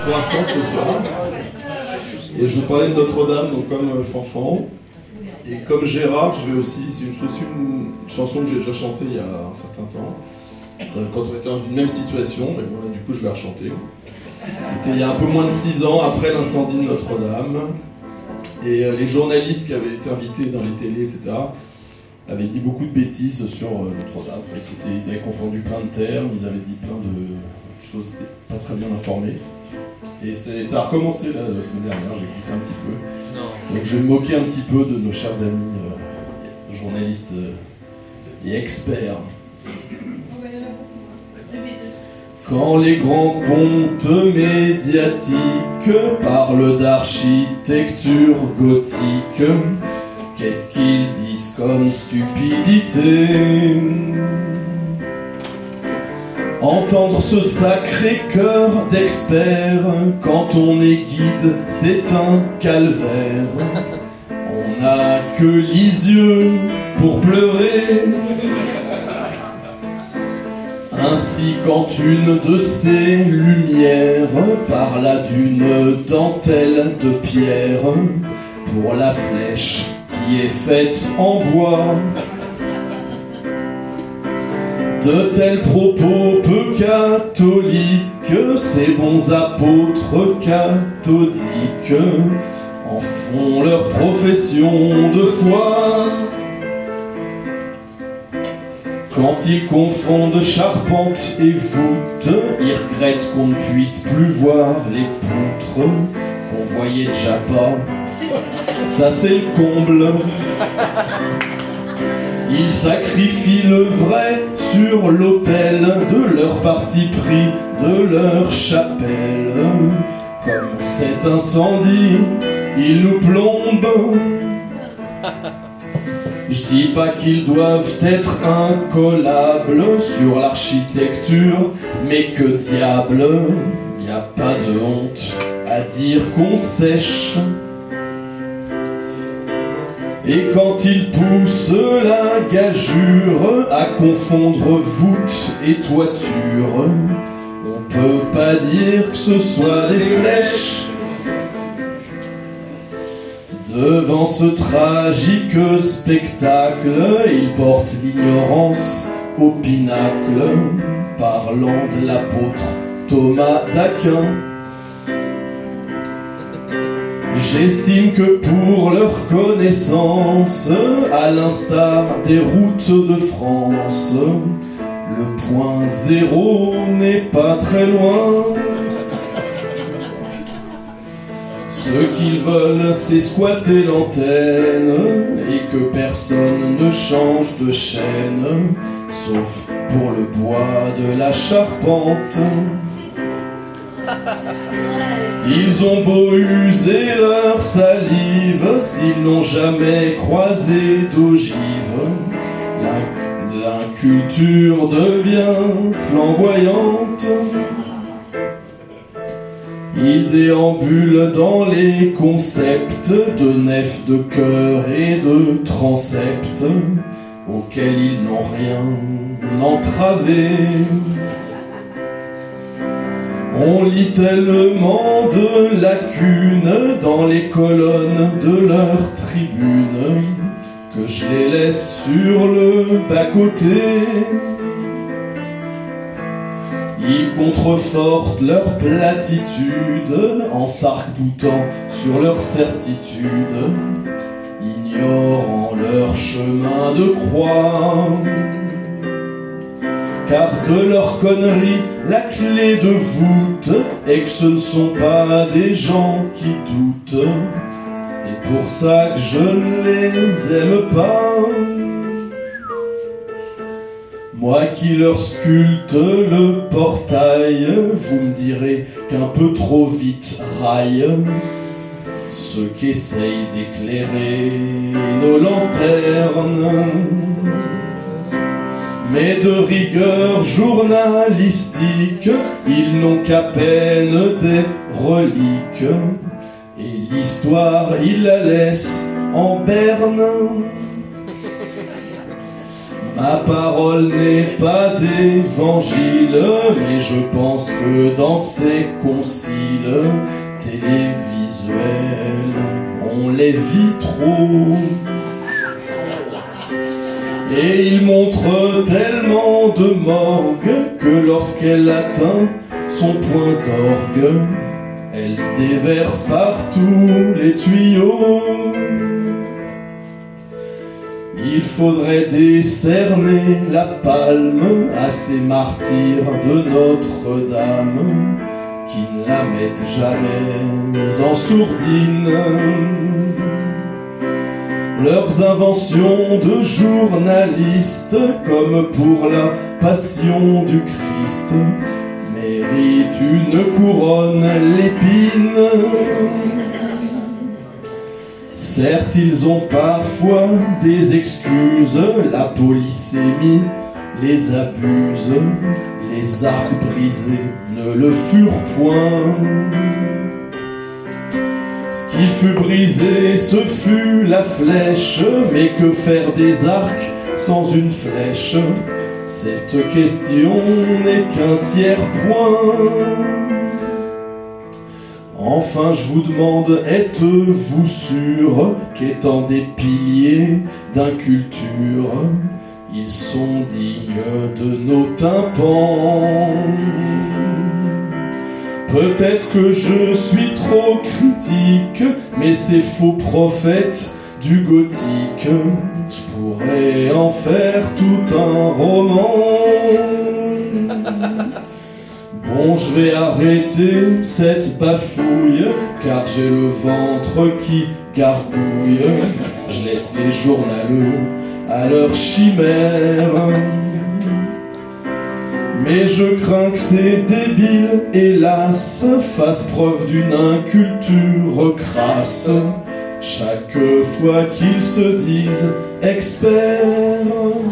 Brassens ce soir. Et je parlais de Notre-Dame, donc comme Fanfan. Et comme Gérard, je vais aussi. C'est aussi une chanson que j'ai déjà chantée il y a un certain temps. Quand on était dans une même situation, mais bon, là, du coup, je vais la rechanter. C'était il y a un peu moins de 6 ans, après l'incendie de Notre-Dame. Et les journalistes qui avaient été invités dans les télés, etc., avaient dit beaucoup de bêtises sur Notre-Dame. Enfin, ils avaient confondu plein de termes, ils avaient dit plein de choses pas très bien informées. Et ça a recommencé là, la semaine dernière, j'ai écouté un petit peu. Non. Donc je vais me moquer un petit peu de nos chers amis journalistes et experts. Quand les grands pontes médiatiques parlent d'architecture gothique, qu'est-ce qu'ils disent comme stupidité? Entendre ce sacré cœur d'expert quand on est guide, c'est un calvaire. On n'a que les yeux pour pleurer. Ainsi quand une de ces lumières parla d'une dentelle de pierre pour la flèche qui est faite en bois. De tels propos peu catholiques, ces bons apôtres cathodiques en font leur profession de foi. Quand ils confondent charpente et voûte, ils regrettent qu'on ne puisse plus voir les poutres qu'on voyait déjà pas. Ça c'est le comble. Ils sacrifient le vrai sur l'autel de leur parti pris, de leur chapelle. Comme cet incendie, ils nous plombent. Je dis pas qu'ils doivent être incollables sur l'architecture, mais que diable, y a pas de honte à dire qu'on sèche. Et quand ils poussent la gageure à confondre voûte et toiture, on peut pas dire que ce soit des flèches. Devant ce tragique spectacle, ils portent l'ignorance au pinacle, parlant de l'apôtre Thomas d'Aquin. J'estime que pour leur connaissance, à l'instar des routes de France, le point zéro n'est pas très loin. Ce qu'ils veulent, c'est squatter l'antenne et que personne ne change de chaîne, sauf pour le bois de la charpente. Ils ont beau user leur salive, s'ils n'ont jamais croisé d'ogive, l'inculture devient flamboyante. Ils déambulent dans les concepts de nefs, de chœurs et de transepts auxquels ils n'ont rien entravé. On lit tellement de lacunes dans les colonnes de leur tribune que je les laisse sur le bas-côté. Ils contrefortent leur platitude en s'arc-boutant sur leur certitude, ignorant leur chemin de croix. Car de leur connerie, la clé de voûte est que ce ne sont pas des gens qui doutent. C'est pour ça que je ne les aime pas. Moi qui leur sculpte le portail, vous me direz qu'un peu trop vite raille ceux qui essayent d'éclairer nos lanternes. Mais de rigueur journalistique, ils n'ont qu'à peine des reliques, et l'histoire, ils la laissent en berne. Ma parole n'est pas d'évangile, mais je pense que dans ces conciles télévisuels, on les vit trop. Et il montre tellement de morgue que lorsqu'elle atteint son point d'orgue, elle se déverse par tous les tuyaux. Il faudrait décerner la palme à ces martyrs de Notre-Dame qui ne la mettent jamais en sourdine. Leurs inventions de journalistes, comme pour la passion du Christ, méritent une couronne l'épine. Certes, ils ont parfois des excuses, la polysémie les abuse, les arcs brisés ne le furent point. Ce qui fut brisé, ce fut la flèche, mais que faire des arcs sans une flèche? Cette question n'est qu'un tiers-point. Enfin, je vous demande, êtes-vous sûr qu'étant des piliers d'inculture, ils sont dignes de nos tympans? Peut-être que je suis trop critique, mais ces faux prophètes du gothique, je pourrais en faire tout un roman. Bon, je vais arrêter cette bafouille, car j'ai le ventre qui gargouille. Je laisse les journaleux à leur chimère. Mais je crains que ces débiles, hélas, fassent preuve d'une inculture crasse chaque fois qu'ils se disent experts.